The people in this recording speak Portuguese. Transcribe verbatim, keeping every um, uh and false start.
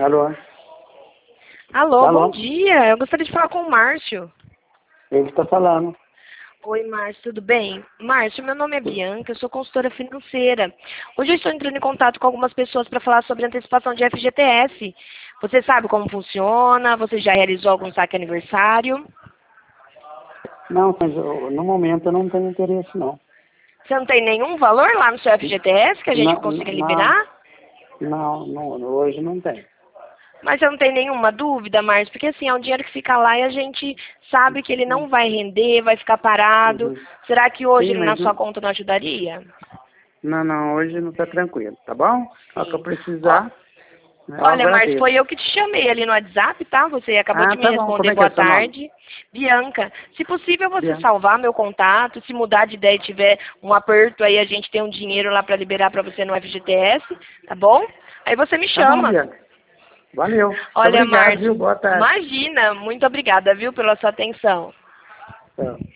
Alô? Alô, Alô? bom dia. Eu gostaria de falar com o Márcio. Ele está falando. Oi, Márcio, tudo bem? Márcio, meu nome é Bianca, eu sou consultora financeira. Hoje eu estou entrando em contato com algumas pessoas para falar sobre antecipação de F G T S. Você sabe como funciona? Você já realizou algum saque aniversário? Não, mas eu- no momento eu não tenho interesse, não. Você não tem nenhum valor lá no seu F G T S que a gente Não, consiga não, liberar? não, não, hoje não tem. Mas você não tem nenhuma dúvida, Márcio? Porque assim, é um dinheiro que fica lá e a gente sabe que ele não vai render, vai ficar parado. Uhum. Será que hoje Sim, ele na mas sua não, conta não ajudaria? não, não, hoje não está tranquilo, tá bom? Só que eu Sim. Ó, precisar, né, eu olha, Márcio, agradeço. foi eu que te chamei ali no WhatsApp, tá? Você acabou Ah, de me tá bom. Como responder é que é boa seu nome? tarde. Bianca, se possível você Bianca. salvar meu contato, se mudar de ideia e tiver um aperto aí, a gente tem um dinheiro lá para liberar para você no F G T S, tá bom? Aí você me Tá bom, chama. Bianca. Valeu. Muito Olha, obrigado, Márcio, viu? Boa tarde. imagina, muito obrigada, viu, pela sua atenção. Tchau.